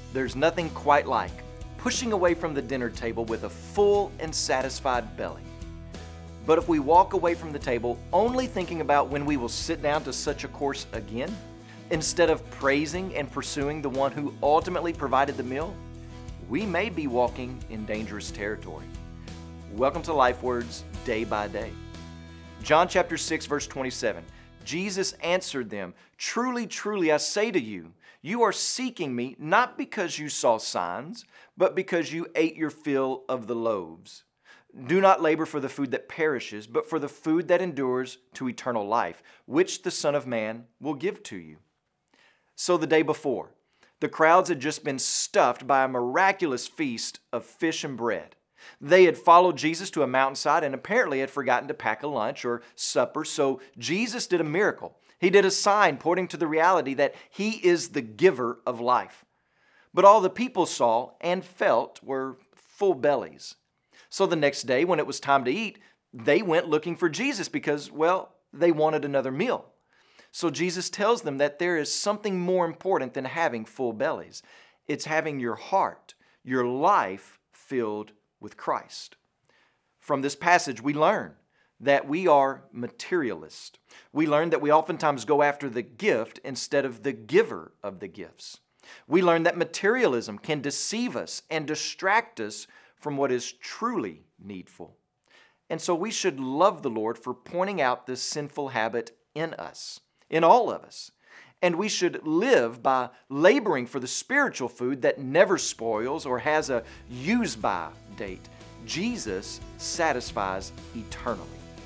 There's nothing quite like pushing away from the dinner table with a full and satisfied belly. But if we walk away from the table only thinking about when we will sit down to such a course again, instead of praising and pursuing the one who ultimately provided the meal, we may be walking in dangerous territory. Welcome to Life Words Day by Day. John chapter 6, verse 27. Jesus answered them, "Truly, truly, I say to you, you are seeking me not because you saw signs, but because you ate your fill of the loaves. Do not labor for the food that perishes, but for the food that endures to eternal life, which the Son of Man will give to you." So the day before, the crowds had just been stuffed by a miraculous feast of fish and bread. They had followed Jesus to a mountainside and apparently had forgotten to pack a lunch or supper, so Jesus did a miracle. He did a sign pointing to the reality that He is the giver of life. But all the people saw and felt were full bellies. So the next day, when it was time to eat, they went looking for Jesus because, well, they wanted another meal. So Jesus tells them that there is something more important than having full bellies. It's having your heart, your life filled with Christ. From this passage, we learn that we are materialists. We learn that we oftentimes go after the gift instead of the giver of the gifts. We learn that materialism can deceive us and distract us from what is truly needful. And so we should love the Lord for pointing out this sinful habit in us, in all of us. And we should live by laboring for the spiritual food that never spoils or has a use-by date. Jesus satisfies eternally.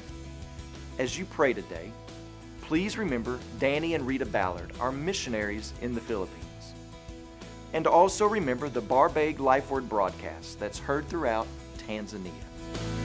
As you pray today, please remember Danny and Rita Ballard, our missionaries in the Philippines. And also remember the Barbeg Life Word broadcast that's heard throughout Tanzania.